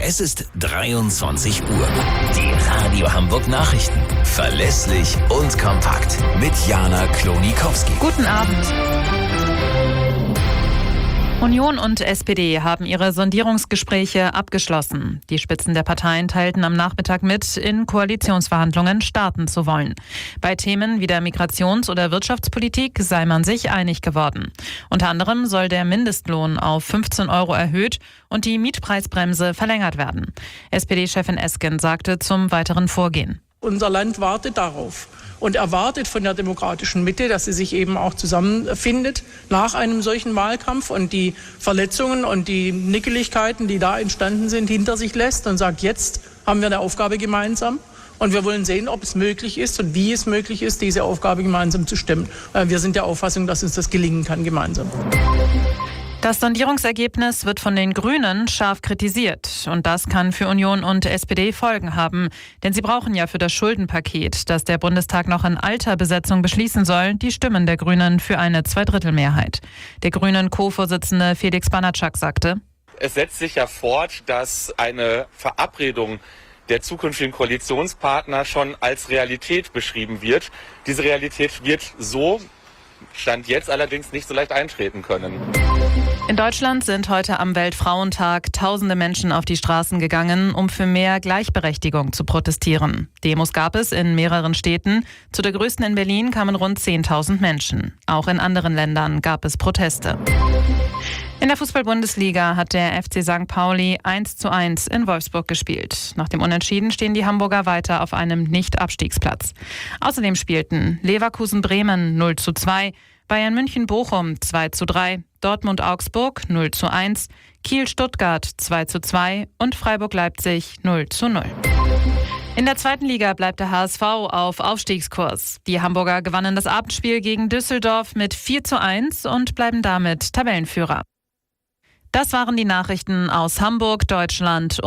Es ist 23 Uhr. Die Radio Hamburg Nachrichten. Verlässlich und kompakt. Mit Jana Klonikowski. Guten Abend. Union und SPD haben ihre Sondierungsgespräche abgeschlossen. Die Spitzen der Parteien teilten am Nachmittag mit, in Koalitionsverhandlungen starten zu wollen. Bei Themen wie der Migrations- oder Wirtschaftspolitik sei man sich einig geworden. Unter anderem soll der Mindestlohn auf 15 € erhöht und die Mietpreisbremse verlängert werden. SPD-Chefin Esken sagte zum weiteren Vorgehen. Unser Land wartet darauf und erwartet von der demokratischen Mitte, dass sie sich eben auch zusammenfindet nach einem solchen Wahlkampf und die Verletzungen und die Nickeligkeiten, die da entstanden sind, hinter sich lässt und sagt, jetzt haben wir eine Aufgabe gemeinsam. Und wir wollen sehen, ob es möglich ist und wie es möglich ist, diese Aufgabe gemeinsam zu stemmen. Wir sind der Auffassung, dass uns das gelingen kann gemeinsam. Das Sondierungsergebnis wird von den Grünen scharf kritisiert. Und das kann für Union und SPD Folgen haben. Denn sie brauchen ja für das Schuldenpaket, das der Bundestag noch in alter Besetzung beschließen soll, die Stimmen der Grünen für eine Zweidrittelmehrheit. Der Grünen Co-Vorsitzende Felix Banatschak sagte: Es setzt sich ja fort, dass eine Verabredung der zukünftigen Koalitionspartner schon als Realität beschrieben wird. Diese Realität wird so Stand jetzt allerdings nicht so leicht eintreten können. In Deutschland sind heute am Weltfrauentag tausende Menschen auf die Straßen gegangen, um für mehr Gleichberechtigung zu protestieren. Demos gab es in mehreren Städten. Zu der größten in Berlin kamen rund 10.000 Menschen. Auch in anderen Ländern gab es Proteste. In der Fußball-Bundesliga hat der FC St. Pauli 1:1 in Wolfsburg gespielt. Nach dem Unentschieden stehen die Hamburger weiter auf einem Nicht-Abstiegsplatz. Außerdem spielten Leverkusen-Bremen 0:2, Bayern München-Bochum 2:3, Dortmund-Augsburg 0:1, Kiel-Stuttgart 2:2 und Freiburg-Leipzig 0:0. In der zweiten Liga bleibt der HSV auf Aufstiegskurs. Die Hamburger gewannen das Abendspiel gegen Düsseldorf mit 4:1 und bleiben damit Tabellenführer. Das waren die Nachrichten aus Hamburg, Deutschland